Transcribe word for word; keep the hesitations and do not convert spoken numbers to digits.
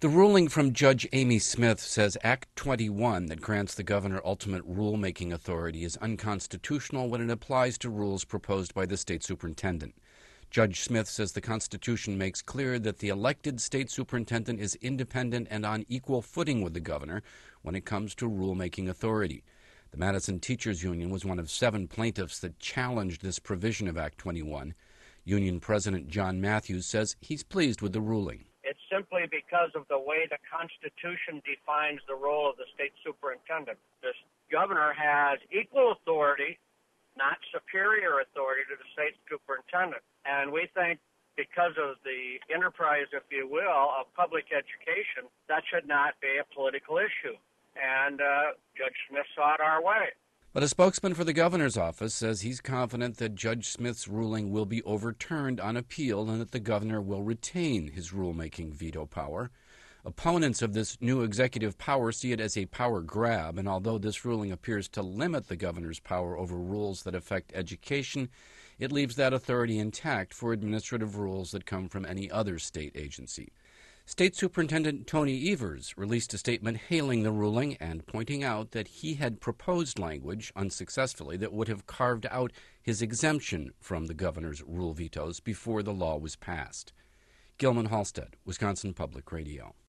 The ruling from Judge Amy Smith says Act twenty-one that grants the governor ultimate rulemaking authority is unconstitutional when it applies to rules proposed by the state superintendent. Judge Smith says the Constitution makes clear that the elected state superintendent is independent and on equal footing with the governor when it comes to rulemaking authority. The Madison Teachers Union was one of seven plaintiffs that challenged this provision of Act twenty-one. Union President John Matthews says he's pleased with the ruling. It's simply because of the way the Constitution defines the role of the state superintendent. The governor has equal authority, not superior authority to the state superintendent. And we think because of the enterprise, if you will, of public education, that should not be a political issue. And uh, Judge Smith saw it our way. But a spokesman for the governor's office says he's confident that Judge Smith's ruling will be overturned on appeal and that the governor will retain his rulemaking veto power. Opponents of this new executive power see it as a power grab, and although this ruling appears to limit the governor's power over rules that affect education, it leaves that authority intact for administrative rules that come from any other state agency. State Superintendent Tony Evers released a statement hailing the ruling and pointing out that he had proposed language unsuccessfully that would have carved out his exemption from the governor's rule vetoes before the law was passed. Gilman Halstead, Wisconsin Public Radio.